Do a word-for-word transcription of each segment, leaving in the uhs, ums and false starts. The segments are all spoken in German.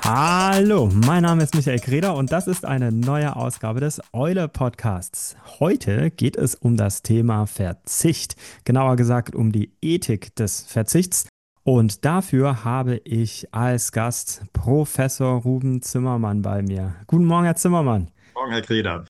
Hallo, mein Name ist Michael Greder und das ist eine neue Ausgabe des Eule Podcasts. Heute geht es um das Thema Verzicht, genauer gesagt um die Ethik des Verzichts. Und dafür habe ich als Gast Professor Ruben Zimmermann bei mir. Guten Morgen, Herr Zimmermann. Morgen, Herr Greder.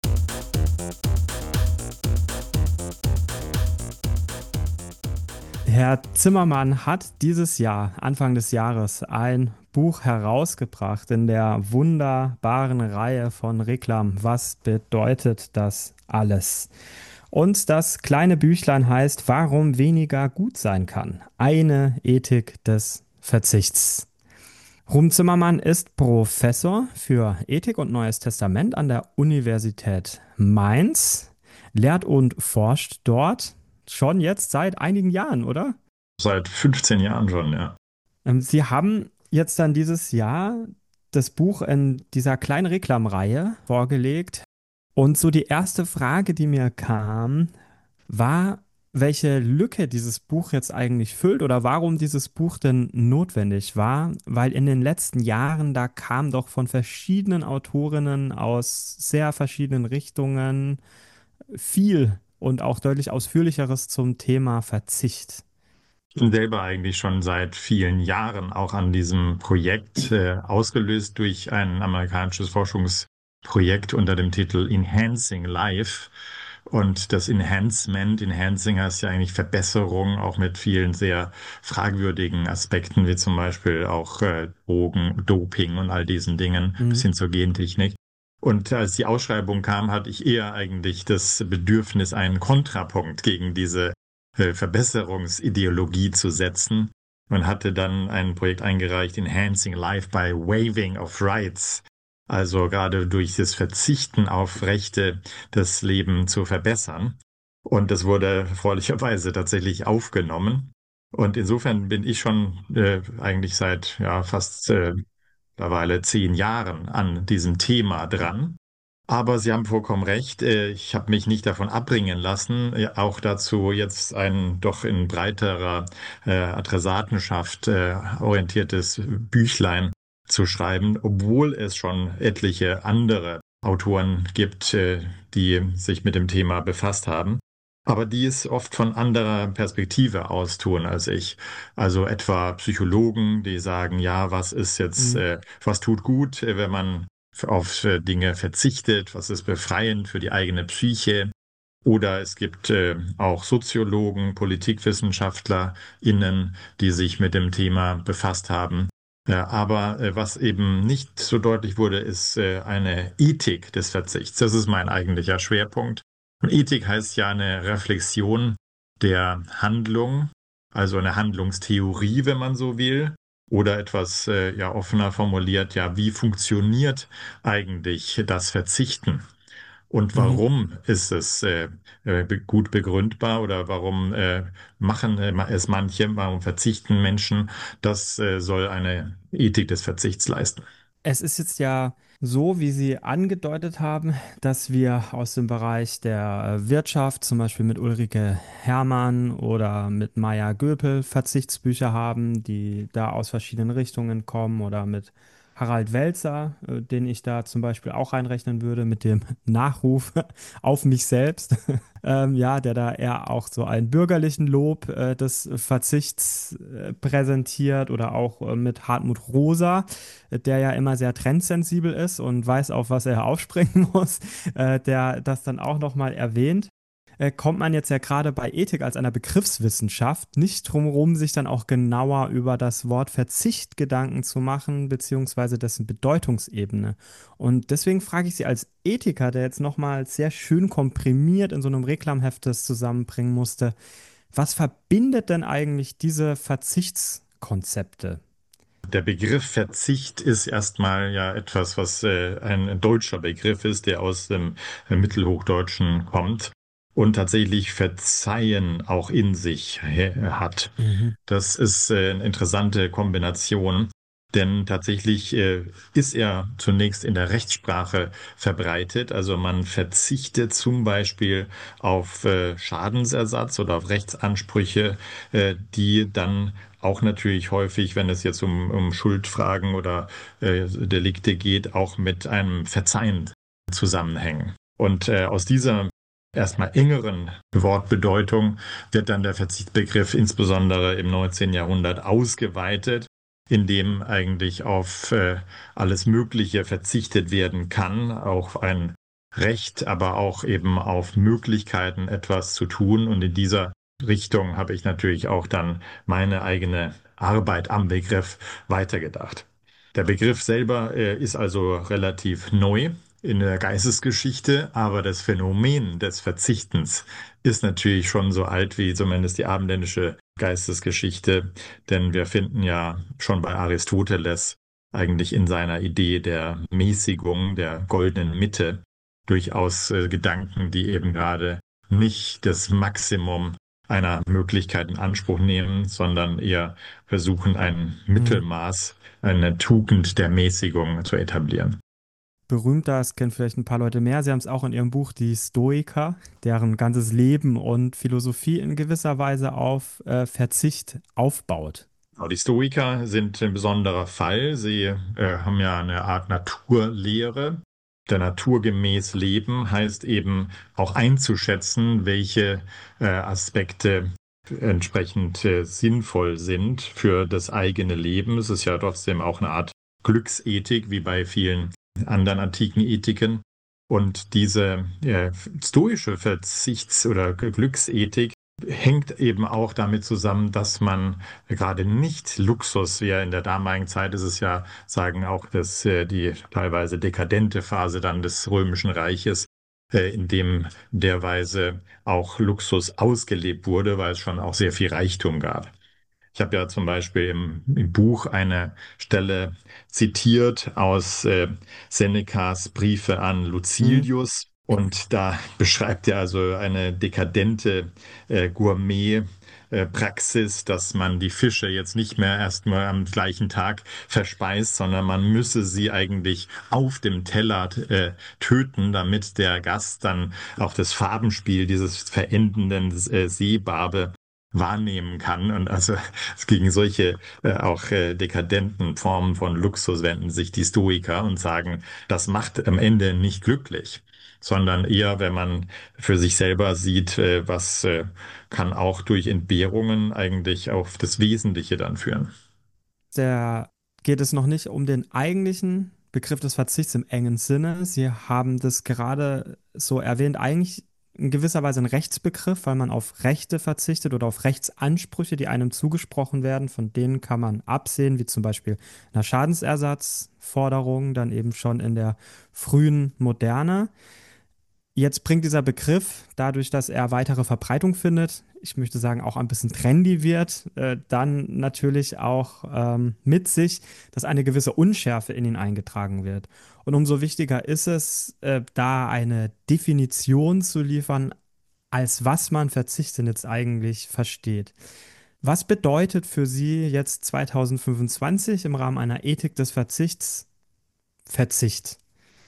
Herr Zimmermann hat dieses Jahr, Anfang des Jahres, ein Buch herausgebracht in der wunderbaren Reihe von Reklam. Was bedeutet das alles? Und das kleine Büchlein heißt, warum weniger gut sein kann. Eine Ethik des Verzichts. Ruben Zimmermann ist Professor für Ethik und Neues Testament an der Universität Mainz, lehrt und forscht dort schon jetzt seit einigen Jahren, oder? Seit fünfzehn Jahren schon, ja. Ähm, Sie haben jetzt dann dieses Jahr das Buch in dieser kleinen Reklamreihe vorgelegt. Und so die erste Frage, die mir kam, war, welche Lücke dieses Buch jetzt eigentlich füllt oder warum dieses Buch denn notwendig war, weil in den letzten Jahren, da kam doch von verschiedenen Autorinnen aus sehr verschiedenen Richtungen viel und auch deutlich Ausführlicheres zum Thema Verzicht. Ich bin selber eigentlich schon seit vielen Jahren auch an diesem Projekt, äh, ausgelöst durch ein amerikanisches Forschungsprojekt unter dem Titel Enhancing Life. Und das Enhancement, Enhancing heißt ja eigentlich Verbesserung, auch mit vielen sehr fragwürdigen Aspekten, wie zum Beispiel auch äh, Drogen, Doping und all diesen Dingen, bis Mhm. hin zur Gentechnik. Und als die Ausschreibung kam, hatte ich eher eigentlich das Bedürfnis, einen Kontrapunkt gegen diese äh, Verbesserungsideologie zu setzen und hatte dann ein Projekt eingereicht, Enhancing Life by Waiving of Rights. Also gerade durch das Verzichten auf Rechte das Leben zu verbessern. Und das wurde erfreulicherweise tatsächlich aufgenommen. Und insofern bin ich schon äh, eigentlich seit ja fast äh, mittlerweile zehn Jahren an diesem Thema dran. Aber Sie haben vollkommen recht. äh, Ich habe mich nicht davon abbringen lassen, äh, auch dazu jetzt ein doch in breiterer äh, Adressatenschaft äh, orientiertes Büchlein zu schreiben, obwohl es schon etliche andere Autoren gibt, äh, die sich mit dem Thema befasst haben. Aber die es oft von anderer Perspektive aus tun als ich. Also etwa Psychologen, die sagen, ja, was ist jetzt, Mhm. äh, was tut gut, äh, wenn man auf äh, Dinge verzichtet, was ist befreiend für die eigene Psyche. Oder es gibt äh, auch Soziologen, PolitikwissenschaftlerInnen, die sich mit dem Thema befasst haben. Ja, aber äh, was eben nicht so deutlich wurde, ist äh, eine Ethik des Verzichts. Das ist mein eigentlicher Schwerpunkt. Und Ethik heißt ja eine Reflexion der Handlung, also eine Handlungstheorie, wenn man so will. Oder etwas äh, ja offener formuliert, ja, wie funktioniert eigentlich das Verzichten? Und Mhm. warum ist es äh, äh, be- gut begründbar oder warum äh, machen äh, ma- es manche, warum verzichten Menschen? Das äh, soll eine Ethik des Verzichts leisten. Es ist jetzt ja so, wie Sie angedeutet haben, dass wir aus dem Bereich der äh, Wirtschaft, zum Beispiel mit Ulrike Herrmann oder mit Maya Göpel, Verzichtsbücher haben, die da aus verschiedenen Richtungen kommen oder mit Harald Welzer, äh, den ich da zum Beispiel auch reinrechnen würde, mit dem Nachruf auf mich selbst. Ähm, ja, der da eher auch so einen bürgerlichen Lob äh, des Verzichts äh, präsentiert oder auch äh, mit Hartmut Rosa, äh, der ja immer sehr trendsensibel ist und weiß, auf was er aufspringen muss, äh, der das dann auch nochmal erwähnt. Äh, kommt man jetzt ja gerade bei Ethik als einer Begriffswissenschaft nicht drum herum, sich dann auch genauer über das Wort Verzicht Gedanken zu machen, beziehungsweise dessen Bedeutungsebene. Und deswegen frage ich Sie als Ethiker, der jetzt nochmal sehr schön komprimiert in so einem Reklamheft das zusammenbringen musste, was verbindet denn eigentlich diese Verzichtskonzepte? Der Begriff Verzicht ist erstmal ja etwas, was äh, ein deutscher Begriff ist, der aus dem äh, Mittelhochdeutschen kommt und tatsächlich Verzeihen auch in sich hä- hat. Mhm. Das ist äh, eine interessante Kombination, denn tatsächlich äh, ist er zunächst in der Rechtssprache verbreitet. Also man verzichtet zum Beispiel auf äh, Schadensersatz oder auf Rechtsansprüche, äh, die dann auch natürlich häufig, wenn es jetzt um, um Schuldfragen oder äh, Delikte geht, auch mit einem Verzeihen zusammenhängen. Und äh, aus dieser erstmal engeren Wortbedeutung wird dann der Verzichtsbegriff insbesondere im neunzehnten Jahrhundert ausgeweitet, indem eigentlich auf äh, alles Mögliche verzichtet werden kann, auf ein Recht, aber auch eben auf Möglichkeiten, etwas zu tun. Und in dieser Richtung habe ich natürlich auch dann meine eigene Arbeit am Begriff weitergedacht. Der Begriff selber äh, ist also relativ neu in der Geistesgeschichte, aber das Phänomen des Verzichtens ist natürlich schon so alt wie zumindest die abendländische Geistesgeschichte, denn wir finden ja schon bei Aristoteles eigentlich in seiner Idee der Mäßigung, der goldenen Mitte, durchaus äh, Gedanken, die eben gerade nicht das Maximum einer Möglichkeit in Anspruch nehmen, sondern eher versuchen, ein Mhm. Mittelmaß, eine Tugend der Mäßigung zu etablieren. Berühmter, das kennen vielleicht ein paar Leute mehr. Sie haben es auch in ihrem Buch Die Stoiker, deren ganzes Leben und Philosophie in gewisser Weise auf äh, Verzicht aufbaut. Genau, die Stoiker sind ein besonderer Fall. Sie äh, haben ja eine Art Naturlehre. Der naturgemäß Leben heißt eben auch einzuschätzen, welche äh, Aspekte entsprechend äh, sinnvoll sind für das eigene Leben. Es ist ja trotzdem auch eine Art Glücksethik, wie bei vielen anderen antiken Ethiken. Und diese äh, stoische Verzichts- oder Glücksethik hängt eben auch damit zusammen, dass man gerade nicht Luxus, wie ja in der damaligen Zeit ist es ja, sagen auch, dass äh, die teilweise dekadente Phase dann des Römischen Reiches, äh, in dem derweise auch Luxus ausgelebt wurde, weil es schon auch sehr viel Reichtum gab. Ich habe ja zum Beispiel im, im Buch eine Stelle zitiert aus äh, Senecas Briefe an Mhm. Lucilius. Und da beschreibt er also eine dekadente äh, Gourmet-Praxis, dass man die Fische jetzt nicht mehr erstmal am gleichen Tag verspeist, sondern man müsse sie eigentlich auf dem Teller äh, töten, damit der Gast dann auch das Farbenspiel dieses verendenden äh, Seebarbe wahrnehmen kann. Und also gegen solche äh, auch äh, dekadenten Formen von Luxus wenden sich die Stoiker und sagen, das macht am Ende nicht glücklich, sondern eher, wenn man für sich selber sieht, äh, was äh, kann auch durch Entbehrungen eigentlich auf das Wesentliche dann führen. Der geht es noch nicht um den eigentlichen Begriff des Verzichts im engen Sinne. Sie haben das gerade so erwähnt, eigentlich in gewisser Weise ein Rechtsbegriff, weil man auf Rechte verzichtet oder auf Rechtsansprüche, die einem zugesprochen werden. Von denen kann man absehen, wie zum Beispiel einer Schadensersatzforderung, dann eben schon in der frühen Moderne. Jetzt bringt dieser Begriff, dadurch, dass er weitere Verbreitung findet, ich möchte sagen, auch ein bisschen trendy wird, äh, dann natürlich auch ähm, mit sich, dass eine gewisse Unschärfe in ihn eingetragen wird. Und umso wichtiger ist es, äh, da eine Definition zu liefern, als was man Verzicht denn jetzt eigentlich versteht. Was bedeutet für Sie jetzt zwanzig fünfundzwanzig im Rahmen einer Ethik des Verzichts Verzicht?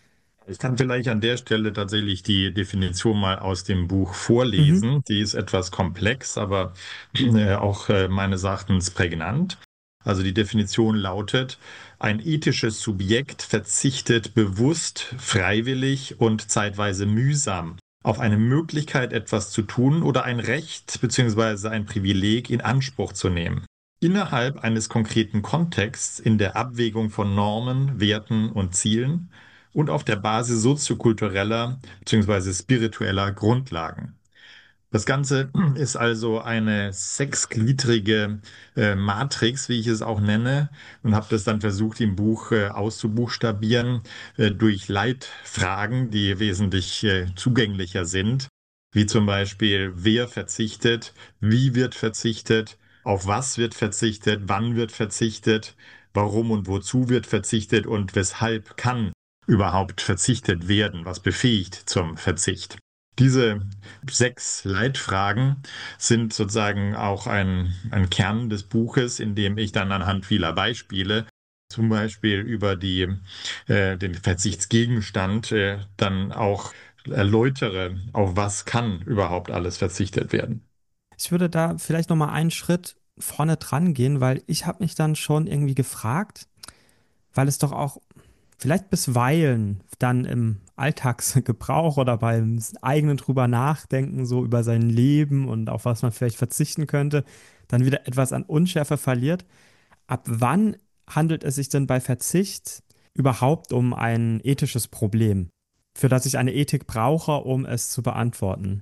Ich kann vielleicht an der Stelle tatsächlich die Definition mal aus dem Buch Mhm. vorlesen. Die ist etwas komplex, aber äh, auch äh, meines Erachtens prägnant. Also die Definition lautet, ein ethisches Subjekt verzichtet bewusst, freiwillig und zeitweise mühsam auf eine Möglichkeit, etwas zu tun oder ein Recht beziehungsweise ein Privileg in Anspruch zu nehmen. Innerhalb eines konkreten Kontexts in der Abwägung von Normen, Werten und Zielen und auf der Basis soziokultureller beziehungsweise spiritueller Grundlagen. Das Ganze ist also eine sechsgliedrige äh, Matrix, wie ich es auch nenne, und habe das dann versucht, im Buch äh, auszubuchstabieren äh, durch Leitfragen, die wesentlich äh, zugänglicher sind, wie zum Beispiel, wer verzichtet, wie wird verzichtet, auf was wird verzichtet, wann wird verzichtet, warum und wozu wird verzichtet und weshalb kann überhaupt verzichtet werden, was befähigt zum Verzicht. Diese sechs Leitfragen sind sozusagen auch ein, ein Kern des Buches, in dem ich dann anhand vieler Beispiele, zum Beispiel über die, äh, den Verzichtsgegenstand, äh, dann auch erläutere, auf was kann überhaupt alles verzichtet werden. Ich würde da vielleicht noch mal einen Schritt vorne dran gehen, weil ich habe mich dann schon irgendwie gefragt, weil es doch auch vielleicht bisweilen dann im Alltagsgebrauch oder beim eigenen drüber nachdenken, so über sein Leben und auf was man vielleicht verzichten könnte, dann wieder etwas an Unschärfe verliert. Ab wann handelt es sich denn bei Verzicht überhaupt um ein ethisches Problem, für das ich eine Ethik brauche, um es zu beantworten?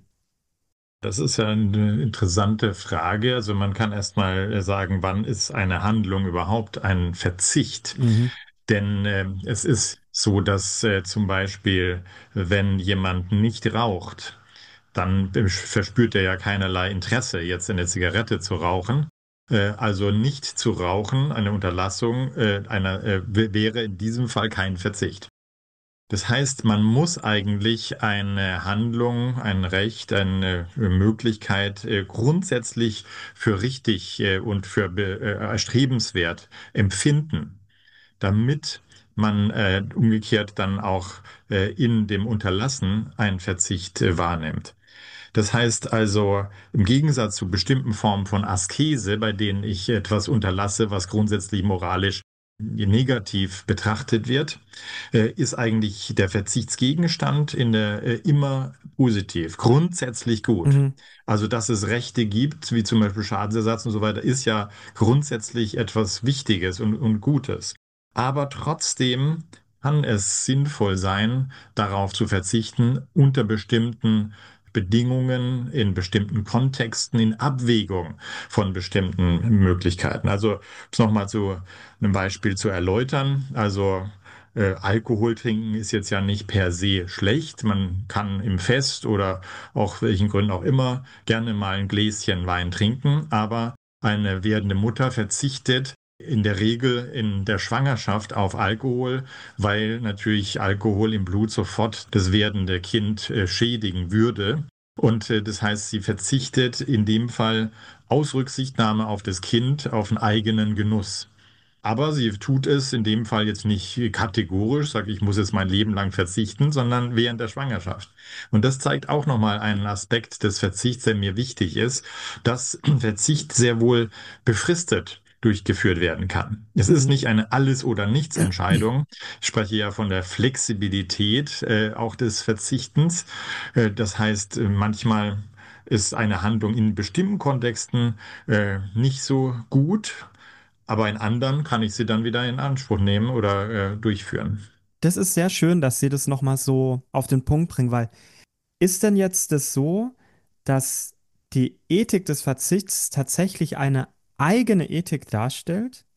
Das ist ja eine interessante Frage. Also man kann erst mal sagen, wann ist eine Handlung überhaupt ein Verzicht? Mhm. Denn äh, es ist so, dass äh, zum Beispiel, wenn jemand nicht raucht, dann äh, verspürt er ja keinerlei Interesse, jetzt eine Zigarette zu rauchen. Äh, also nicht zu rauchen, eine Unterlassung äh, einer, äh, w- wäre in diesem Fall kein Verzicht. Das heißt, man muss eigentlich eine Handlung, ein Recht, eine Möglichkeit äh, grundsätzlich für richtig äh, und für be- äh, erstrebenswert empfinden, damit man äh, umgekehrt dann auch äh, in dem Unterlassen einen Verzicht äh, wahrnimmt. Das heißt also, im Gegensatz zu bestimmten Formen von Askese, bei denen ich etwas unterlasse, was grundsätzlich moralisch negativ betrachtet wird, äh, ist eigentlich der Verzichtsgegenstand in der äh, immer positiv, grundsätzlich gut. Mhm. Also, dass es Rechte gibt, wie zum Beispiel Schadensersatz und so weiter, ist ja grundsätzlich etwas Wichtiges und, und Gutes. Aber trotzdem kann es sinnvoll sein, darauf zu verzichten, unter bestimmten Bedingungen, in bestimmten Kontexten, in Abwägung von bestimmten Möglichkeiten. Also, um es nochmal zu einem Beispiel zu erläutern. Also, äh, Alkohol trinken ist jetzt ja nicht per se schlecht. Man kann im Fest oder auch welchen Gründen auch immer gerne mal ein Gläschen Wein trinken, aber eine werdende Mutter verzichtet in der Regel in der Schwangerschaft auf Alkohol, weil natürlich Alkohol im Blut sofort das werdende Kind äh, schädigen würde. Und äh, das heißt, sie verzichtet in dem Fall aus Rücksichtnahme auf das Kind auf einen eigenen Genuss. Aber sie tut es in dem Fall jetzt nicht kategorisch, sage ich muss jetzt mein Leben lang verzichten, sondern während der Schwangerschaft. Und das zeigt auch nochmal einen Aspekt des Verzichts, der mir wichtig ist, dass Verzicht sehr wohl befristet durchgeführt werden kann. Es ist Mhm. nicht eine Alles- oder Nichts-Entscheidung. Ich spreche ja von der Flexibilität äh, auch des Verzichtens. Äh, das heißt, äh, manchmal ist eine Handlung in bestimmten Kontexten äh, nicht so gut, aber in anderen kann ich sie dann wieder in Anspruch nehmen oder äh, durchführen. Das ist sehr schön, dass Sie das nochmal so auf den Punkt bringen, weil ist denn jetzt das so, dass die Ethik des Verzichts tatsächlich eine eigene Ethik darstellt?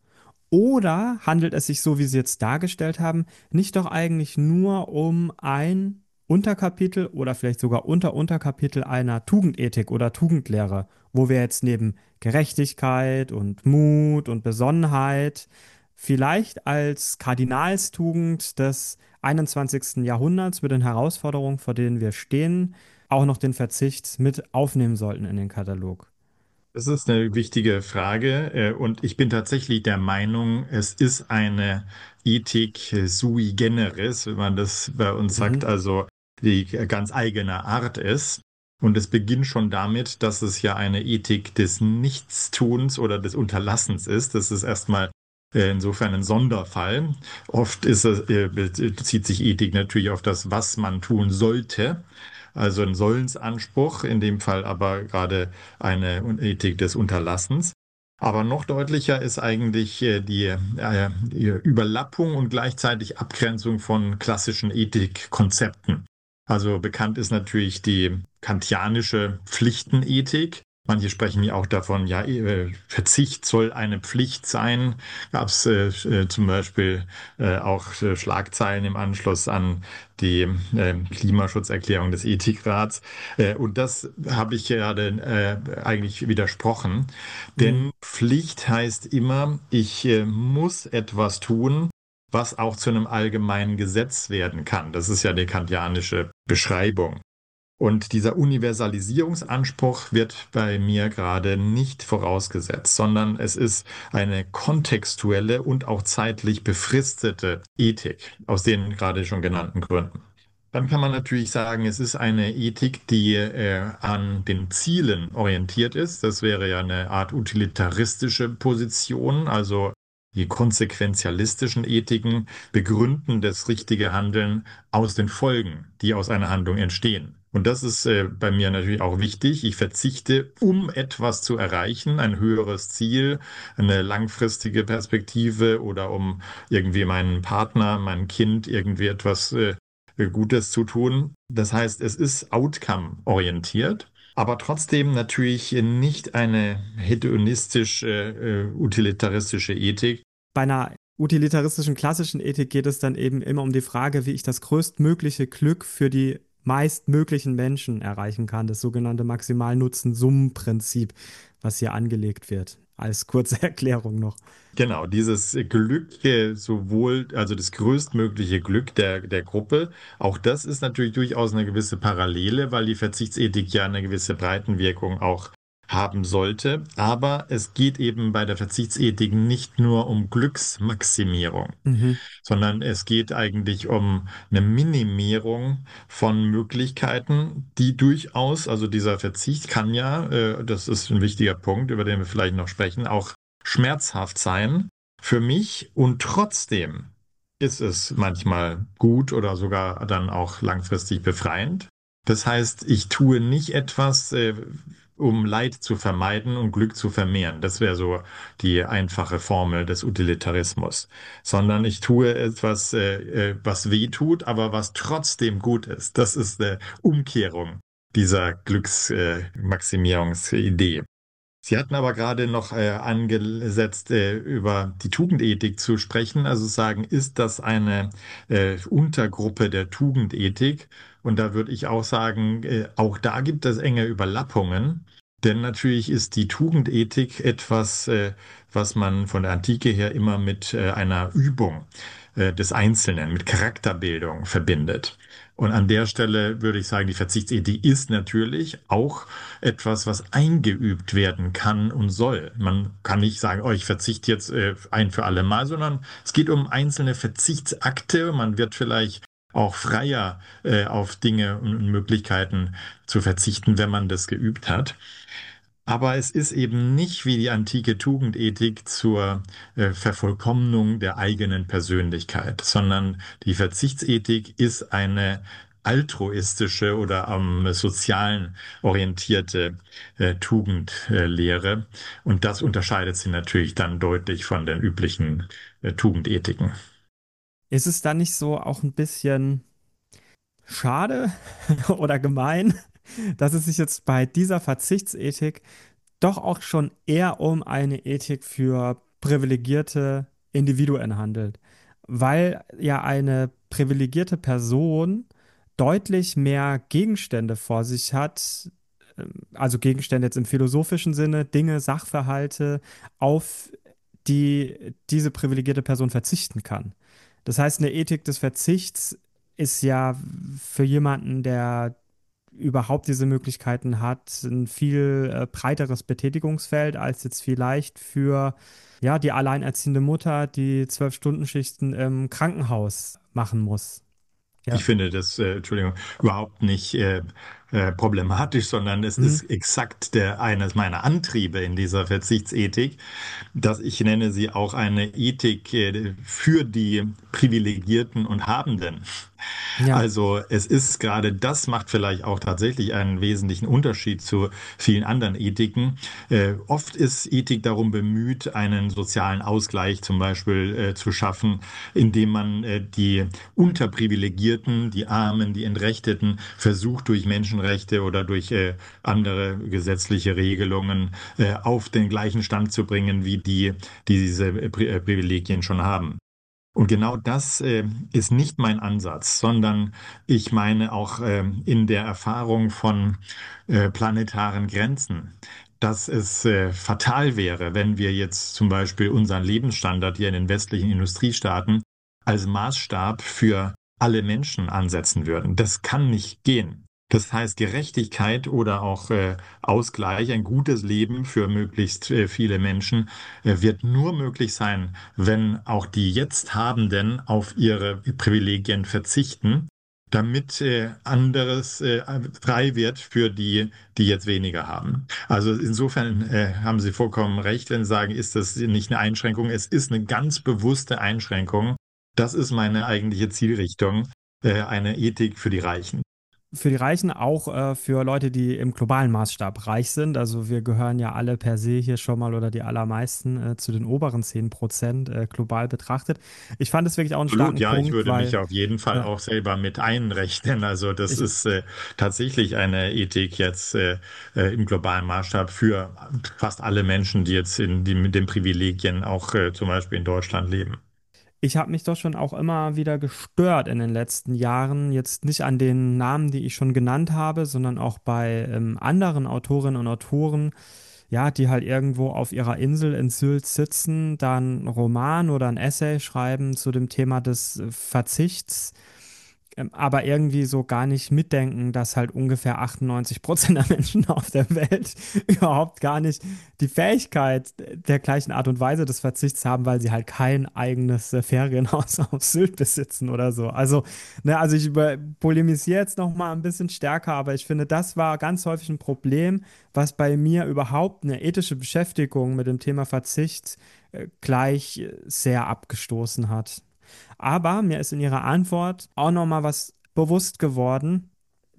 Oder handelt es sich, so wie Sie jetzt dargestellt haben, nicht doch eigentlich nur um ein Unterkapitel oder vielleicht sogar Unterunterkapitel einer Tugendethik oder Tugendlehre, wo wir jetzt neben Gerechtigkeit und Mut und Besonnenheit vielleicht als Kardinalstugend des einundzwanzigsten. Jahrhunderts mit den Herausforderungen, vor denen wir stehen, auch noch den Verzicht mit aufnehmen sollten in den Katalog? Das ist eine wichtige Frage äh, und ich bin tatsächlich der Meinung, es ist eine Ethik äh, sui generis, wenn man das bei uns sagt, Mhm. also die ganz eigene Art ist. Und es beginnt schon damit, dass es ja eine Ethik des Nichtstuns oder des Unterlassens ist. Das ist erstmal äh, insofern ein Sonderfall. Oft ist es, äh, bezieht sich Ethik natürlich auf das, was man tun sollte. Also ein Sollensanspruch, in dem Fall aber gerade eine Ethik des Unterlassens. Aber noch deutlicher ist eigentlich äh, die, äh, die Überlappung und gleichzeitig Abgrenzung von klassischen Ethikkonzepten. Also bekannt ist natürlich die kantianische Pflichtenethik. Manche sprechen ja auch davon, ja, äh, Verzicht soll eine Pflicht sein. Gab es äh, äh, zum Beispiel äh, auch äh, Schlagzeilen im Anschluss an die äh, Klimaschutzerklärung des Ethikrats. Äh, und das habe ich gerade äh, eigentlich widersprochen. Mhm. Denn Pflicht heißt immer, ich äh, muss etwas tun, was auch zu einem allgemeinen Gesetz werden kann. Das ist ja die kantianische Beschreibung. Und dieser Universalisierungsanspruch wird bei mir gerade nicht vorausgesetzt, sondern es ist eine kontextuelle und auch zeitlich befristete Ethik aus den gerade schon genannten Gründen. Dann kann man natürlich sagen, es ist eine Ethik, die äh, an den Zielen orientiert ist. Das wäre ja eine Art utilitaristische Position. Also die konsequenzialistischen Ethiken begründen das richtige Handeln aus den Folgen, die aus einer Handlung entstehen. Und das ist äh, bei mir natürlich auch wichtig. Ich verzichte, um etwas zu erreichen, ein höheres Ziel, eine langfristige Perspektive oder um irgendwie meinen Partner, mein Kind irgendwie etwas äh, Gutes zu tun. Das heißt, es ist outcome-orientiert, aber trotzdem natürlich nicht eine hedonistische, äh, utilitaristische Ethik. Bei einer utilitaristischen klassischen Ethik geht es dann eben immer um die Frage, wie ich das größtmögliche Glück für die meistmöglichen Menschen erreichen kann, das sogenannte Maximalnutzen-Summen-Prinzip, was hier angelegt wird. Als kurze Erklärung noch. Genau, dieses Glück, äh, sowohl, also das größtmögliche Glück der, der Gruppe, auch das ist natürlich durchaus eine gewisse Parallele, weil die Verzichtsethik ja eine gewisse Breitenwirkung auch haben sollte. Aber es geht eben bei der Verzichtsethik nicht nur um Glücksmaximierung, Mhm. sondern es geht eigentlich um eine Minimierung von Möglichkeiten, die durchaus, also dieser Verzicht kann ja, äh, das ist ein wichtiger Punkt, über den wir vielleicht noch sprechen, auch schmerzhaft sein für mich und trotzdem ist es manchmal gut oder sogar dann auch langfristig befreiend. Das heißt, ich tue nicht etwas, äh, um Leid zu vermeiden und Glück zu vermehren. Das wäre so die einfache Formel des Utilitarismus. Sondern ich tue etwas, äh, äh, was weh tut, aber was trotzdem gut ist. Das ist eine Umkehrung dieser Glücksmaximierungsidee. Sie hatten aber gerade noch äh, angesetzt, äh, über die Tugendethik zu sprechen, also sagen, ist das eine äh, Untergruppe der Tugendethik? Und da würde ich auch sagen, äh, auch da gibt es enge Überlappungen, denn natürlich ist die Tugendethik etwas, äh, was man von der Antike her immer mit äh, einer Übung äh, des Einzelnen, mit Charakterbildung verbindet. Und an der Stelle würde ich sagen, die Verzichtsethik ist natürlich auch etwas, was eingeübt werden kann und soll. Man kann nicht sagen, oh, ich verzichte jetzt äh, ein für alle Mal, sondern es geht um einzelne Verzichtsakte. Man wird vielleicht auch freier äh, auf Dinge und Möglichkeiten zu verzichten, wenn man das geübt hat. Aber es ist eben nicht wie die antike Tugendethik zur äh, Vervollkommnung der eigenen Persönlichkeit, sondern die Verzichtsethik ist eine altruistische oder am sozialen orientierte äh, Tugendlehre. Und das unterscheidet sie natürlich dann deutlich von den üblichen äh, Tugendethiken. Ist es dann nicht so auch ein bisschen schade oder gemein, dass es sich jetzt bei dieser Verzichtsethik doch auch schon eher um eine Ethik für privilegierte Individuen handelt, weil ja eine privilegierte Person deutlich mehr Gegenstände vor sich hat, ähm, also Gegenstände jetzt im philosophischen Sinne, Dinge, Sachverhalte, auf die diese privilegierte Person verzichten kann. Das heißt, eine Ethik des Verzichts ist ja für jemanden, der überhaupt diese Möglichkeiten hat, ein viel äh, breiteres Betätigungsfeld als jetzt vielleicht für ja, die alleinerziehende Mutter, die Zwölf-Stunden-Schichten im Krankenhaus machen muss. Ich Ja. finde das, äh, Entschuldigung, überhaupt nicht äh, äh, problematisch, sondern es Mhm. ist exakt der, eines meiner Antriebe in dieser Verzichtsethik, dass ich nenne sie auch eine Ethik äh, für die Privilegierten und Habenden. Ja. Also es ist gerade das macht vielleicht auch tatsächlich einen wesentlichen Unterschied zu vielen anderen Ethiken. Äh, oft ist Ethik darum bemüht, einen sozialen Ausgleich zum Beispiel äh, zu schaffen, indem man äh, die Unterprivilegierten, die Armen, die Entrechteten versucht durch Menschenrechte oder durch äh, andere gesetzliche Regelungen äh, auf den gleichen Stand zu bringen, wie die, die diese Pri äh, Privilegien schon haben. Und genau das äh, ist nicht mein Ansatz, sondern ich meine auch äh, in der Erfahrung von äh, planetaren Grenzen, dass es äh, fatal wäre, wenn wir jetzt zum Beispiel unseren Lebensstandard hier in den westlichen Industriestaaten als Maßstab für alle Menschen ansetzen würden. Das kann nicht gehen. Das heißt, Gerechtigkeit oder auch äh, Ausgleich, ein gutes Leben für möglichst äh, viele Menschen, äh, wird nur möglich sein, wenn auch die Jetzt Habenden auf ihre Privilegien verzichten damit äh, anderes äh, frei wird für die, die jetzt weniger haben. Also insofern äh, haben Sie vollkommen recht, wenn Sie sagen, ist das nicht eine Einschränkung? Es ist eine ganz bewusste Einschränkung. Das ist meine eigentliche Zielrichtung, äh, eine Ethik für die Reichen. Für die Reichen, auch äh, für Leute, die im globalen Maßstab reich sind. Also wir gehören ja alle per se hier schon mal oder die allermeisten äh, zu den oberen zehn Prozent äh, global betrachtet. Ich fand es wirklich auch einen Absolut, starken ja, ich Punkt, würde mich weil auf jeden Fall ja, auch selber mit einrechnen. Also das ich, ist äh, tatsächlich eine Ethik jetzt äh, äh, im globalen Maßstab für fast alle Menschen, die jetzt in die, mit den Privilegien auch äh, zum Beispiel in Deutschland leben. ich habe mich doch schon auch immer wieder gestört in den letzten Jahren. Jetzt nicht an den Namen, die ich schon genannt habe, sondern auch bei ähm, anderen Autorinnen und Autoren, ja, die halt irgendwo auf ihrer Insel in Sylt sitzen, dann einen Roman oder ein Essay schreiben zu dem Thema des äh, Verzichts, ähm, aber irgendwie so gar nicht mitdenken, dass halt ungefähr achtundneunzig Prozent der Menschen auf der Welt überhaupt gar nicht die Fähigkeit der gleichen Art und Weise des Verzichts haben, weil sie halt kein eigenes äh, Ferienhaus auf Sylt besitzen oder so. Also, ne, also ich über, polemisiere jetzt noch mal ein bisschen stärker, aber ich finde, das war ganz häufig ein Problem, was bei mir überhaupt eine ethische Beschäftigung mit dem Thema Verzicht äh, gleich äh, sehr abgestoßen hat. Aber mir ist in ihrer Antwort auch noch mal was bewusst geworden.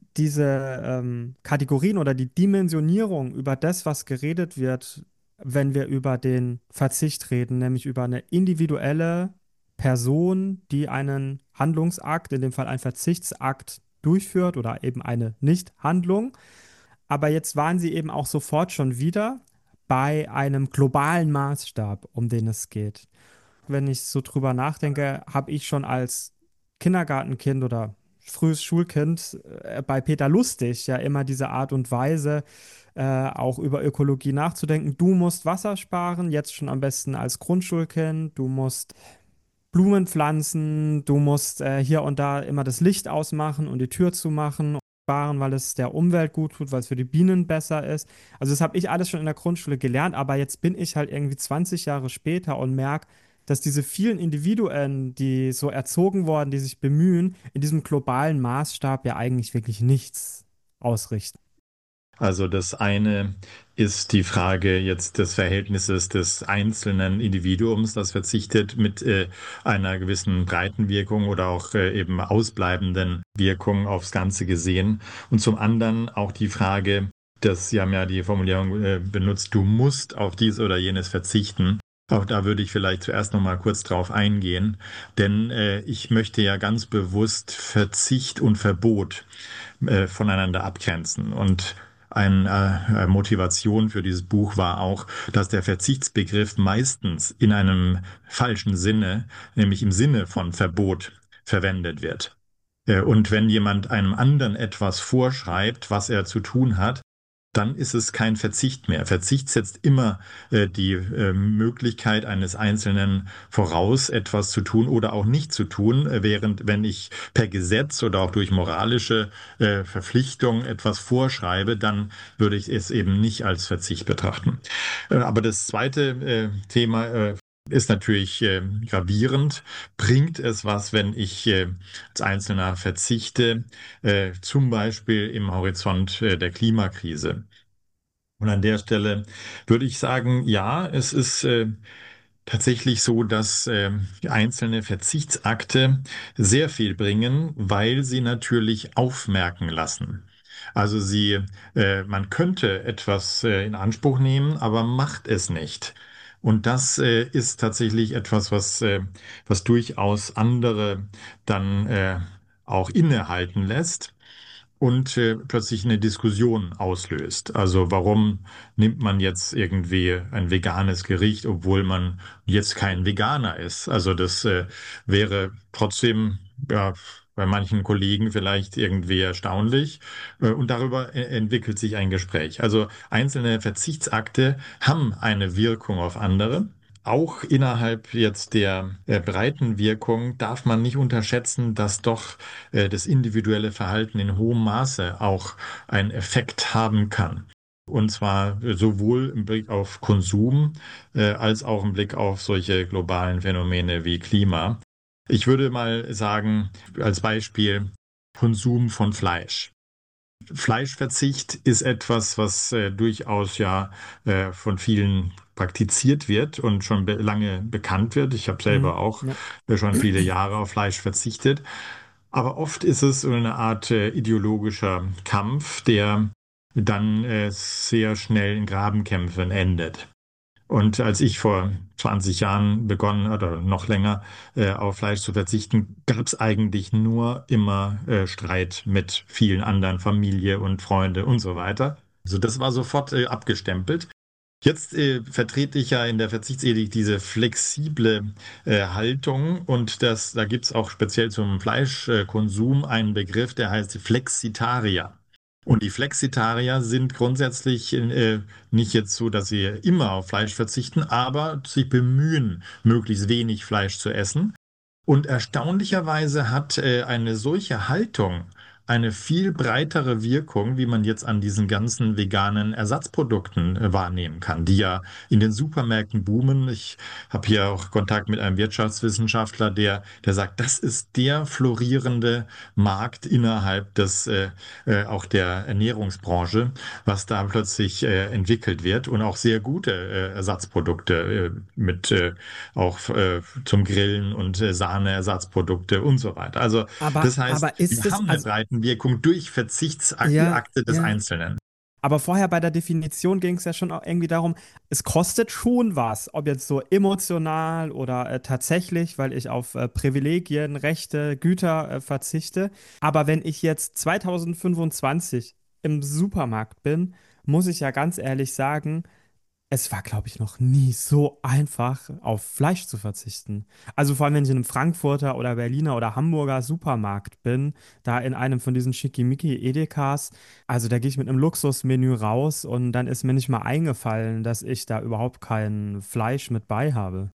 Diese ähm, Kategorien oder die Dimensionierung über das, was geredet wird, wenn wir über den Verzicht reden, nämlich über eine individuelle Person, die einen Handlungsakt, in dem Fall einen Verzichtsakt, durchführt oder eben eine Nichthandlung. Aber jetzt waren sie eben auch sofort schon wieder bei einem globalen Maßstab, um den es geht. Wenn ich so drüber nachdenke, habe ich schon als Kindergartenkind oder frühes Schulkind äh, bei Peter Lustig ja immer diese Art und Weise, äh, auch über Ökologie nachzudenken. Du musst Wasser sparen, jetzt schon am besten als Grundschulkind. Du musst Blumen pflanzen, du musst äh, hier und da immer das Licht ausmachen und die Tür zumachen und sparen, weil es der Umwelt gut tut, weil es für die Bienen besser ist. Also das habe ich alles schon in der Grundschule gelernt, aber jetzt bin ich halt irgendwie zwanzig Jahre später und merke, dass diese vielen Individuen, die so erzogen worden, die sich bemühen, in diesem globalen Maßstab ja eigentlich wirklich nichts ausrichten. Also das eine ist die Frage jetzt des Verhältnisses des einzelnen Individuums, das verzichtet mit äh, einer gewissen Breitenwirkung oder auch äh, eben ausbleibenden Wirkung aufs Ganze gesehen. Und zum anderen auch die Frage, dass Sie haben ja die Formulierung äh, benutzt, du musst auf dies oder jenes verzichten. Auch da würde ich vielleicht zuerst noch mal kurz drauf eingehen, denn äh, ich möchte ja ganz bewusst Verzicht und Verbot äh, voneinander abgrenzen. Und eine äh, Motivation für dieses Buch war auch, dass der Verzichtsbegriff meistens in einem falschen Sinne, nämlich im Sinne von Verbot, verwendet wird. Äh, Und wenn jemand einem anderen etwas vorschreibt, was er zu tun hat, dann ist es kein Verzicht mehr. Verzicht setzt immer äh, die äh, Möglichkeit eines Einzelnen voraus, etwas zu tun oder auch nicht zu tun, äh, während wenn ich per Gesetz oder auch durch moralische äh, Verpflichtung etwas vorschreibe, dann würde ich es eben nicht als Verzicht betrachten. Äh, aber das zweite äh, Thema äh, ist natürlich äh, gravierend. Bringt es was, wenn ich äh, als Einzelner verzichte, äh, zum Beispiel im Horizont äh, der Klimakrise? Und an der Stelle würde ich sagen, ja, es ist äh, tatsächlich so, dass äh, einzelne Verzichtsakte sehr viel bringen, weil sie natürlich aufmerken lassen. Also sie, äh, man könnte etwas äh, in Anspruch nehmen, aber macht es nicht. Und das äh, ist tatsächlich etwas, was, äh, was durchaus andere dann äh, auch innehalten lässt und äh, plötzlich eine Diskussion auslöst. Also warum nimmt man jetzt irgendwie ein veganes Gericht, obwohl man jetzt kein Veganer ist? Also das äh, wäre trotzdem ja bei manchen Kollegen vielleicht irgendwie erstaunlich. Äh, und darüber äh, entwickelt sich ein Gespräch. Also einzelne Verzichtsakte haben eine Wirkung auf andere. Auch innerhalb jetzt der äh, breiten Wirkung darf man nicht unterschätzen, dass doch äh, das individuelle Verhalten in hohem Maße auch einen Effekt haben kann. Und zwar sowohl im Blick auf Konsum äh, als auch im Blick auf solche globalen Phänomene wie Klima. Ich würde mal sagen, als Beispiel, Konsum von Fleisch. Fleischverzicht ist etwas, was äh, durchaus ja äh, von vielen praktiziert wird und schon be lange bekannt wird. Ich habe Mhm. selber auch Ja. äh, schon viele Jahre auf Fleisch verzichtet. Aber oft ist es so eine Art äh, ideologischer Kampf, der dann äh, sehr schnell in Grabenkämpfen endet. Und als ich vor zwanzig Jahren begonnen oder noch länger äh, auf Fleisch zu verzichten, gab es eigentlich nur immer äh, Streit mit vielen anderen, Familie und Freunde und so weiter. Also das war sofort äh, abgestempelt. Jetzt äh, vertrete ich ja in der Verzichtsethik diese flexible äh, Haltung und das, da gibt's auch speziell zum Fleischkonsum einen Begriff, der heißt Flexitarier. Und die Flexitarier sind grundsätzlich äh, nicht jetzt so, dass sie immer auf Fleisch verzichten, aber sich bemühen, möglichst wenig Fleisch zu essen. Und erstaunlicherweise hat äh, eine solche Haltung eine viel breitere Wirkung, wie man jetzt an diesen ganzen veganen Ersatzprodukten äh, wahrnehmen kann, die ja in den Supermärkten boomen. Ich habe hier auch Kontakt mit einem Wirtschaftswissenschaftler, der, der sagt, das ist der florierende Markt innerhalb des äh, äh, auch der Ernährungsbranche, was da plötzlich äh, entwickelt wird und auch sehr gute äh, Ersatzprodukte äh, mit äh, auch äh, zum Grillen und äh, Sahneersatzprodukte und so weiter. Also Aber, das heißt, aber ist wir es, haben eine also, Breitenwirkung durch ja, Verzichtsakte des ja. Einzelnen. Aber vorher bei der Definition ging es ja schon auch irgendwie darum, es kostet schon was, ob jetzt so emotional oder äh, tatsächlich, weil ich auf äh, Privilegien, Rechte, Güter äh, verzichte. Aber wenn ich jetzt zwanzig fünfundzwanzig im Supermarkt bin, muss ich ja ganz ehrlich sagen, es war, glaube ich, noch nie so einfach, auf Fleisch zu verzichten. Also vor allem, wenn ich in einem Frankfurter oder Berliner oder Hamburger Supermarkt bin, da in einem von diesen schickimicki Edekas, also da gehe ich mit einem Luxusmenü raus und dann ist mir nicht mal eingefallen, dass ich da überhaupt kein Fleisch mit bei habe.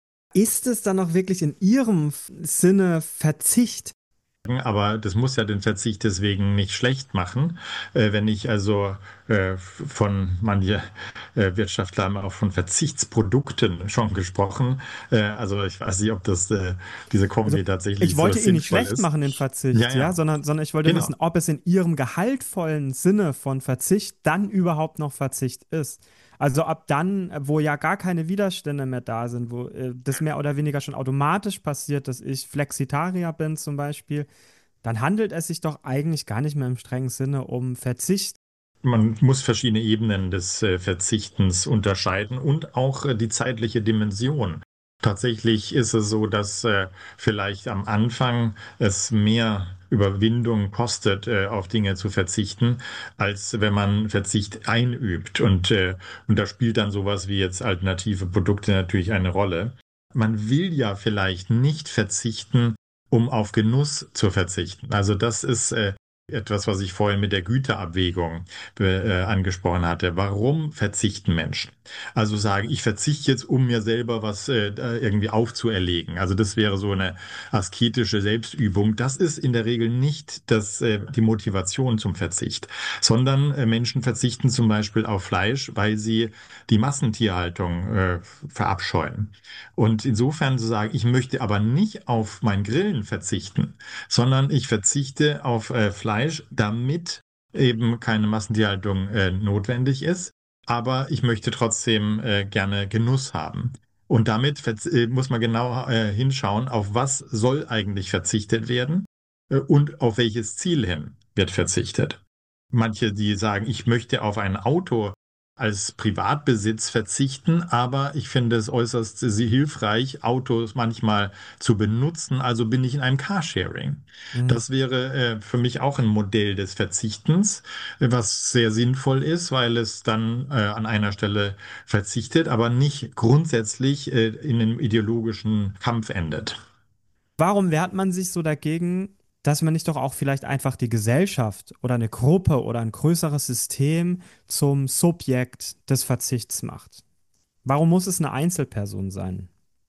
Ist es dann noch wirklich in Ihrem F- Sinne Verzicht? Aber das muss ja den Verzicht deswegen nicht schlecht machen. Äh, wenn ich also äh, von, manche äh, Wirtschaftler haben auch von Verzichtsprodukten schon gesprochen. Äh, also ich weiß nicht, ob das äh, diese Also Kombi ich tatsächlich so wollte ihn nicht sinnvoll schlecht ist. machen, den Ja, Verzicht, ja, ja, sondern, sondern ich wollte genau. wissen, ob es in Ihrem gehaltvollen Sinne von Verzicht dann überhaupt noch Verzicht ist. Also ab dann, äh, wo ja gar keine Widerstände mehr da sind, wo äh, das mehr oder weniger schon automatisch passiert, dass ich Flexitarier bin zum Beispiel, dann handelt es sich doch eigentlich gar nicht mehr im strengen Sinne um Verzicht. Man muss verschiedene Ebenen des äh, Verzichtens unterscheiden und auch äh, die zeitliche Dimension. Tatsächlich ist es so, dass äh, vielleicht am Anfang es mehr Überwindung kostet, äh, auf Dinge zu verzichten, als wenn man Verzicht einübt. Und, äh, und da spielt dann sowas wie jetzt alternative Produkte natürlich eine Rolle. Man will ja vielleicht nicht verzichten, um auf Genuss zu verzichten. Also das ist äh, etwas, was ich vorhin mit der Güterabwägung äh, angesprochen hatte. Warum verzichten Menschen? Also sagen, ich verzichte jetzt, um mir selber was äh, irgendwie aufzuerlegen. Also das wäre so eine asketische Selbstübung. Das ist in der Regel nicht das, äh, die Motivation zum Verzicht, sondern äh, Menschen verzichten zum Beispiel auf Fleisch, weil sie die Massentierhaltung äh, verabscheuen. Und insofern zu sagen, ich möchte aber nicht auf mein Grillen verzichten, sondern ich verzichte auf äh, Fleisch, damit eben keine Massentierhaltung äh, notwendig ist. Aber ich möchte trotzdem äh, gerne Genuss haben. Und damit verz- äh, muss man genau äh, hinschauen, auf was soll eigentlich verzichtet werden äh, und auf welches Ziel hin wird verzichtet. Manche, die sagen, ich möchte auf ein Auto als Privatbesitz verzichten, aber ich finde es äußerst hilfreich, Autos manchmal zu benutzen, also bin ich in einem Carsharing. Mhm. Das wäre äh, für mich auch ein Modell des Verzichtens, äh, was sehr sinnvoll ist, weil es dann äh, an einer Stelle verzichtet, aber nicht grundsätzlich äh, in einem ideologischen Kampf endet. Warum wehrt man sich so dagegen, dass man nicht doch auch vielleicht einfach die Gesellschaft oder eine Gruppe oder ein größeres System zum Subjekt des Verzichts macht? Warum muss es eine Einzelperson sein?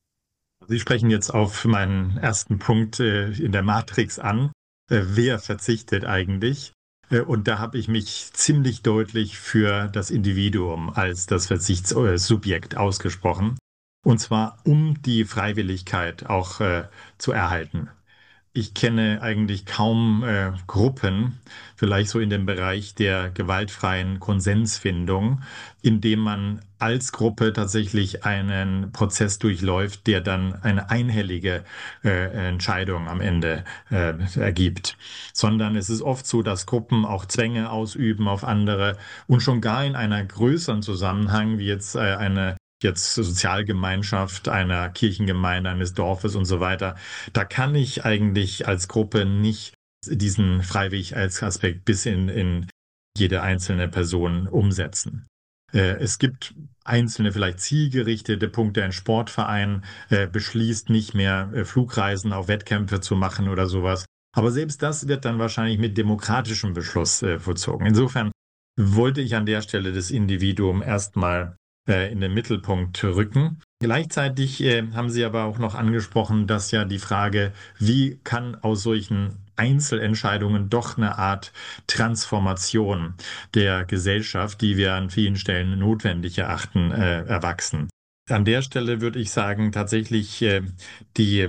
Sie sprechen jetzt auf meinen ersten Punkt äh, in der Matrix an. Äh, wer verzichtet eigentlich? Äh, und da habe ich mich ziemlich deutlich für das Individuum als das Verzichtssubjekt ausgesprochen. Und zwar um die Freiwilligkeit auch äh, zu erhalten. Ich kenne eigentlich kaum äh, Gruppen, vielleicht so in dem Bereich der gewaltfreien Konsensfindung, in dem man als Gruppe tatsächlich einen Prozess durchläuft, der dann eine einhellige äh, Entscheidung am Ende äh, ergibt. Sondern es ist oft so, dass Gruppen auch Zwänge ausüben auf andere und schon gar in einer größeren Zusammenhang, wie jetzt äh, eine jetzt Sozialgemeinschaft einer Kirchengemeinde, eines Dorfes und so weiter, da kann ich eigentlich als Gruppe nicht diesen Freiwilligkeitsaspekt bis in, in jede einzelne Person umsetzen. Äh, es gibt einzelne, vielleicht zielgerichtete Punkte. Ein Sportverein äh, beschließt nicht mehr, äh, Flugreisen auf Wettkämpfe zu machen oder sowas. Aber selbst das wird dann wahrscheinlich mit demokratischem Beschluss äh, vollzogen. Insofern wollte ich an der Stelle das Individuum erstmal äh, in den Mittelpunkt rücken. Gleichzeitig äh, haben Sie aber auch noch angesprochen, dass ja die Frage, wie kann aus solchen Einzelentscheidungen doch eine Art Transformation der Gesellschaft, die wir an vielen Stellen notwendig erachten, äh, erwachsen. An der Stelle würde ich sagen, tatsächlich äh, die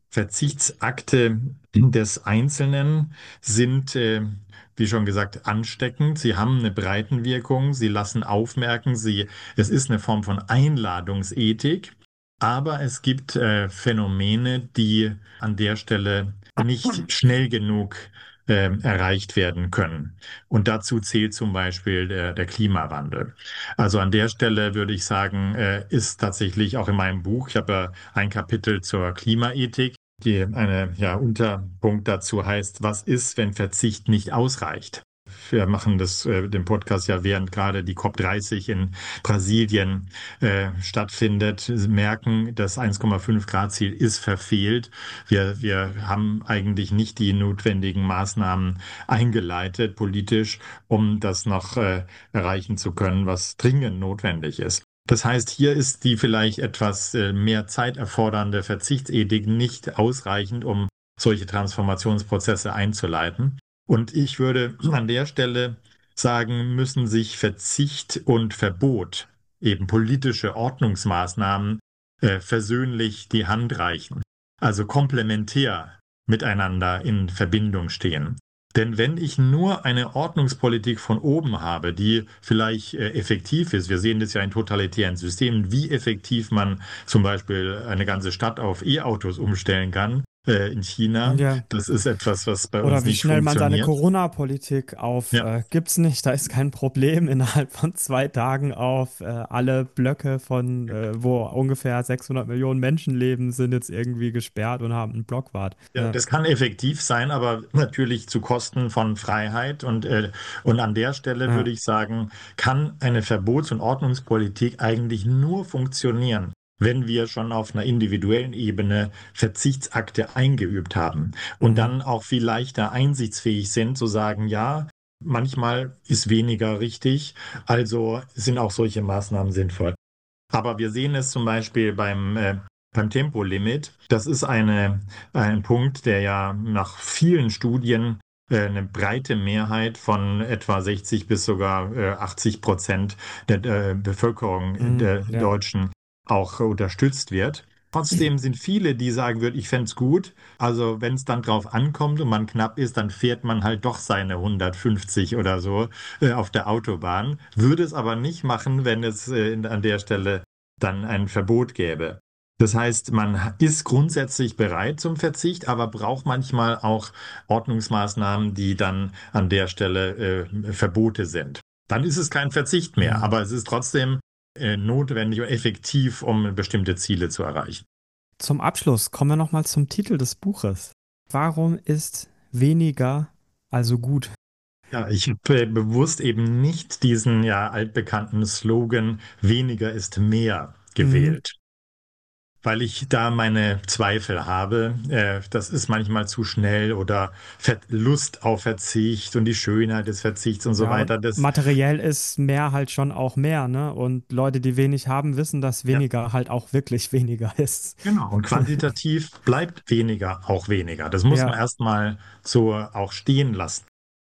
Verzichtsakte des Einzelnen sind, äh, wie schon gesagt, ansteckend. Sie haben eine Breitenwirkung, sie lassen aufmerken, sie, es ist eine Form von Einladungsethik. Aber es gibt äh, Phänomene, die an der Stelle nicht schnell genug äh, erreicht werden können. Und dazu zählt zum Beispiel der, der Klimawandel. Also an der Stelle würde ich sagen, äh, ist tatsächlich auch in meinem Buch, ich habe ja ein Kapitel zur Klimaethik, die eine ja, Unterpunkt dazu heißt, was ist, wenn Verzicht nicht ausreicht? Wir machen das, äh, den Podcast ja, während gerade die COP dreißig in Brasilien äh, stattfindet, merken, das eins Komma fünf Grad Ziel ist verfehlt. Wir, wir haben eigentlich nicht die notwendigen Maßnahmen eingeleitet, politisch, um das noch äh, erreichen zu können, was dringend notwendig ist. Das heißt, hier ist die vielleicht etwas äh, mehr Zeit erfordernde Verzichtsethik nicht ausreichend, um solche Transformationsprozesse einzuleiten. Und ich würde an der Stelle sagen, müssen sich Verzicht und Verbot, eben politische Ordnungsmaßnahmen, äh, versöhnlich die Hand reichen. Also komplementär miteinander in Verbindung stehen. Denn wenn ich nur eine Ordnungspolitik von oben habe, die vielleicht äh, effektiv ist, wir sehen das ja in totalitären Systemen, wie effektiv man zum Beispiel eine ganze Stadt auf E-Autos umstellen kann, äh, in China, Ja. das ist etwas, was bei uns Oder wie nicht schnell man seine funktioniert. Corona-Politik auf, Ja. äh, gibt's nicht, da ist kein Problem, innerhalb von zwei Tagen auf äh, alle Blöcke von, äh, wo ungefähr sechshundert Millionen Menschen leben, sind jetzt irgendwie gesperrt und haben einen Blockwart. Ja, Ja. das kann effektiv sein, aber natürlich zu Kosten von Freiheit. Und, äh, und an der Stelle Ja. würde ich sagen, kann eine Verbots- und Ordnungspolitik eigentlich nur funktionieren, wenn wir schon auf einer individuellen Ebene Verzichtsakte eingeübt haben und Mhm. dann auch viel leichter einsichtsfähig sind, zu sagen, ja, manchmal ist weniger richtig, also sind auch solche Maßnahmen sinnvoll. Aber wir sehen es zum Beispiel beim, äh, beim Tempolimit. Das ist eine, ein Punkt, der ja nach vielen Studien äh, eine breite Mehrheit von etwa sechzig bis sogar äh, achtzig Prozent der äh, Bevölkerung Mhm. der Ja. Deutschen auch unterstützt wird. Trotzdem sind viele, die sagen würden, ich fände es gut. Also wenn es dann drauf ankommt und man knapp ist, dann fährt man halt doch seine hundertfünfzig oder so äh, auf der Autobahn. Würde es aber nicht machen, wenn es äh, in, an der Stelle dann ein Verbot gäbe. Das heißt, man ist grundsätzlich bereit zum Verzicht, aber braucht manchmal auch Ordnungsmaßnahmen, die dann an der Stelle äh, Verbote sind. Dann ist es kein Verzicht mehr, Mhm. aber es ist trotzdem äh, notwendig und effektiv, um bestimmte Ziele zu erreichen. Zum Abschluss kommen wir nochmal zum Titel des Buches. Warum ist weniger also gut? Ja, ich habe äh, bewusst eben nicht diesen ja altbekannten Slogan weniger ist mehr Mhm. gewählt. Weil ich da meine Zweifel habe. Äh, das ist manchmal zu schnell oder Ver Lust auf Verzicht und die Schönheit des Verzichts und so Ja, und weiter. Das, materiell ist mehr halt schon auch mehr, ne? Und Leute, die wenig haben, wissen, dass ja, weniger halt auch wirklich weniger ist. genau. Und quantitativ bleibt weniger auch weniger. Das muss man Ja, erstmal so auch stehen lassen.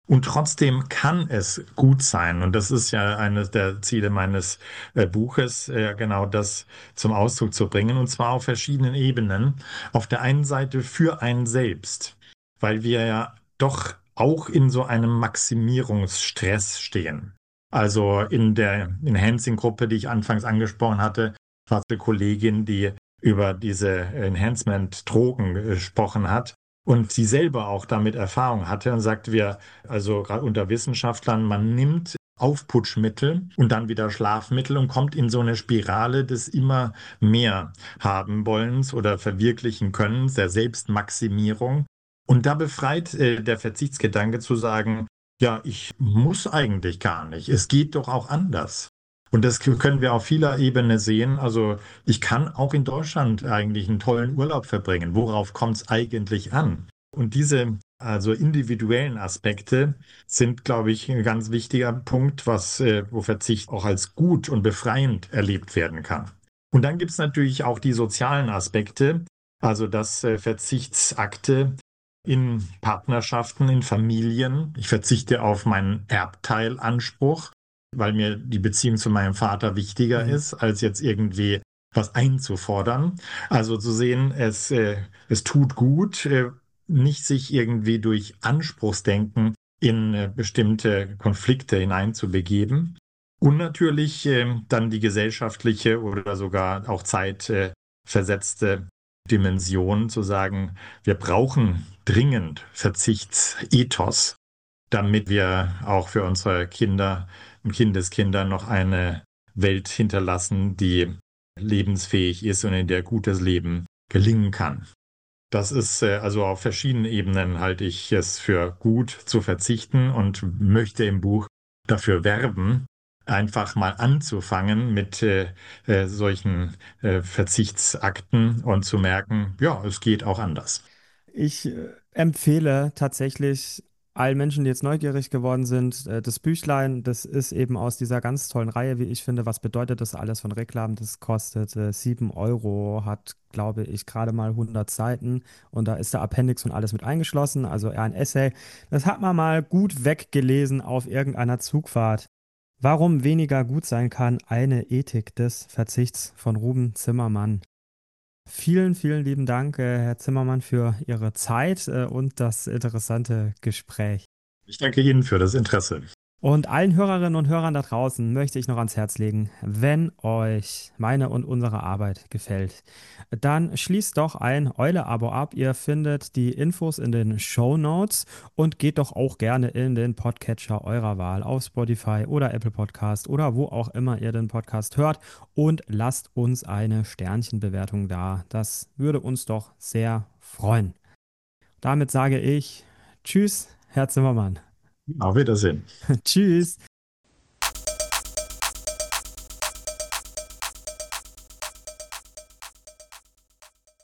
Und trotzdem kann es gut sein. Und das ist ja eines der Ziele meines äh, Buches, äh, genau das zum Ausdruck zu bringen. Und zwar auf verschiedenen Ebenen. Auf der einen Seite für einen selbst, weil wir ja doch auch in so einem Maximierungsstress stehen. Also in der Enhancing-Gruppe, die ich anfangs angesprochen hatte, war es eine Kollegin, die über diese Enhancement-Drogen gesprochen hat und sie selber auch damit Erfahrung hatte und sagt, wir, also gerade unter Wissenschaftlern, man nimmt Aufputschmittel und dann wieder Schlafmittel und kommt in so eine Spirale des immer mehr haben wollens oder verwirklichen Könnens, der Selbstmaximierung. Und da befreit äh, der Verzichtsgedanke zu sagen, ja, ich muss eigentlich gar nicht. Es geht doch auch anders. Und das können wir auf vieler Ebene sehen. Also ich kann auch in Deutschland eigentlich einen tollen Urlaub verbringen. Worauf kommt es eigentlich an? Und diese also individuellen Aspekte sind, glaube ich, ein ganz wichtiger Punkt, was, äh, wo Verzicht auch als gut und befreiend erlebt werden kann. Und dann gibt es natürlich auch die sozialen Aspekte, also dass äh, Verzichtsakte in Partnerschaften, in Familien. Ich verzichte auf meinen Erbteilanspruch, weil mir die Beziehung zu meinem Vater wichtiger Mhm. ist, als jetzt irgendwie was einzufordern. Also zu sehen, es, äh, es tut gut, äh, nicht sich irgendwie durch Anspruchsdenken in äh, bestimmte Konflikte hineinzubegeben. Und natürlich äh, dann die gesellschaftliche oder sogar auch zeitversetzte Dimension zu sagen, wir brauchen dringend Verzichtsethos, damit wir auch für unsere Kinder und Kindeskinder noch eine Welt hinterlassen, die lebensfähig ist und in der gutes Leben gelingen kann. Das ist äh, also auf verschiedenen Ebenen halte ich es für gut zu verzichten und möchte im Buch dafür werben, einfach mal anzufangen mit äh, äh, solchen äh, Verzichtsakten und zu merken, ja, es geht auch anders. Ich äh, empfehle tatsächlich allen Menschen, die jetzt neugierig geworden sind, äh, das Büchlein. Das ist eben aus dieser ganz tollen Reihe, wie ich finde. Was bedeutet das alles von Reklam? Das kostet äh, sieben Euro, hat, glaube ich, gerade mal hundert Seiten und da ist der Appendix und alles mit eingeschlossen, also eher ein Essay. Das hat man mal gut weggelesen auf irgendeiner Zugfahrt. Warum weniger gut sein kann, eine Ethik des Verzichts von Ruben Zimmermann. Vielen, vielen lieben Dank, äh, Herr Zimmermann, für Ihre Zeit, äh, und das interessante Gespräch. Ich danke Ihnen für das Interesse. Und allen Hörerinnen und Hörern da draußen möchte ich noch ans Herz legen, wenn euch meine und unsere Arbeit gefällt, dann schließt doch ein Eule-Abo ab. Ihr findet die Infos in den Show Notes und geht doch auch gerne in den Podcatcher eurer Wahl auf Spotify oder Apple Podcast oder wo auch immer ihr den Podcast hört und lasst uns eine Sternchenbewertung da. Das würde uns doch sehr freuen. Damit sage ich Tschüss, Herr Zimmermann. Auf Wiedersehen. Tschüss.